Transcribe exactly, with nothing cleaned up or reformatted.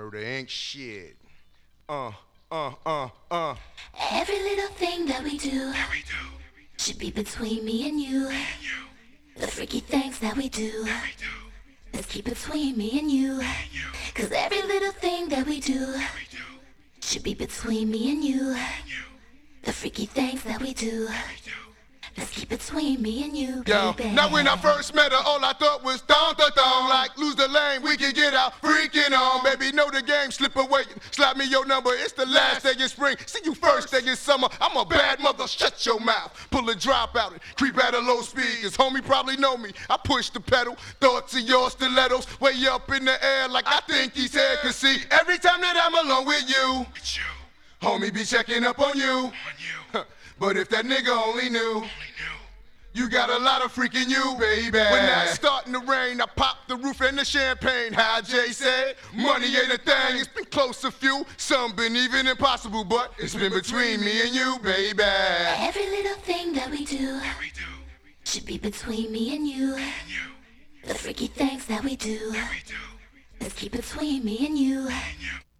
Murder Inc shit. Uh, uh, uh, uh. Every little thing that we do, that we do, should be between me and you. me and you, The freaky things that we do, that we do, let's keep between me and you. me and you, Cause every little thing that we do, that we do, should be between me and you. me and you, The freaky things that we do, that we do. let's keep between me and you, Yo, baby. now when I first met her, all I thought was don da don. Like lose the lane, we can get out, freaking on. Baby, know the game, slip away, slap me your number. It's the last day in spring, see you first day in summer. I'm a bad mother, shut your mouth. Pull a drop out and creep at a low speed. Cause homie probably know me. I push the pedal, thoughts of your stilettos way up in the air like I think he's here. Cause see, every time that I'm alone with you, With you, homie be checking up on you. on you, But if that nigga only knew, only knew. you got a lot of freaking you, baby. When that's starting to rain, I pop the roof and the champagne. How Jay said, money ain't a thing. It's been close to few, some been even impossible, but it's been between me and you, baby. Every little thing that we do, That we do, should be between me and you. me and you, The freaky things that we do, that we do, let's keep between me and you. me and you.